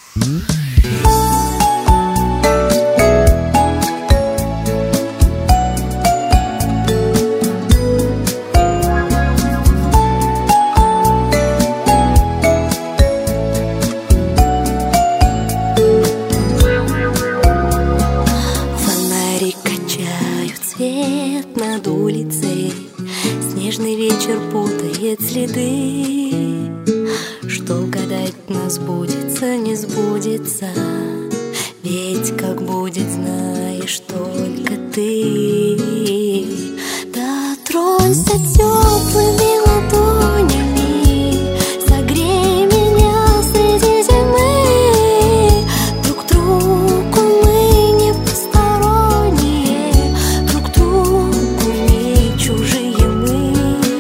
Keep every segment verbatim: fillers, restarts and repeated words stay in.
Свет над улицей, снежный вечер путает следы. Что гадать нас сбудется, не сбудется, ведь как будет, знаешь только ты. Дотронься теплыми ладонями, согрей меня среди зимы. Друг другу мы не посторонние, друг другу не чужие мы.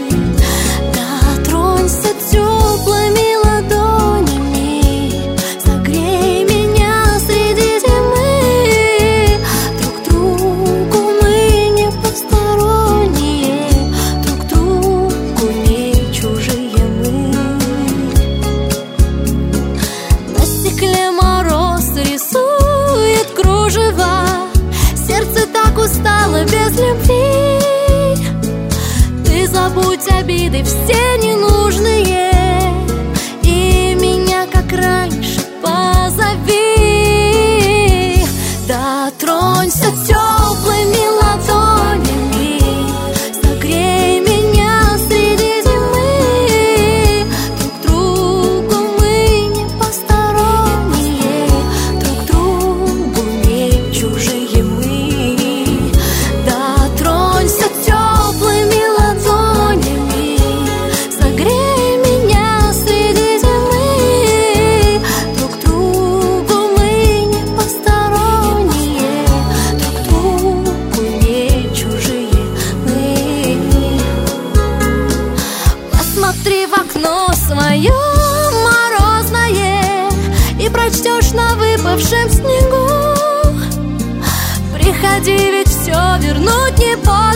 Дотронься теплыми ладонями, согрей меня среди зимы. Друг другу мы не посторонние, друг другу не чужие мы. На стекле мороз рисует кружева, сердце так устало без любви. Ты забудь обиды все ненужные и меня, как раньше, позови. Дотронься теплыми ладонями, согрей меня среди зимы. Друг другу мы не посторонние, друг другу не чужие мы. Дотронься теплыми ладонями, согрей меня среди зимы. Друг другу мы не посторонние, друг другу не чужие мы. Посмотри в окно свое морозное и прочтешь на выпавшем снегу: приходи, ведь все вернуть не поздно.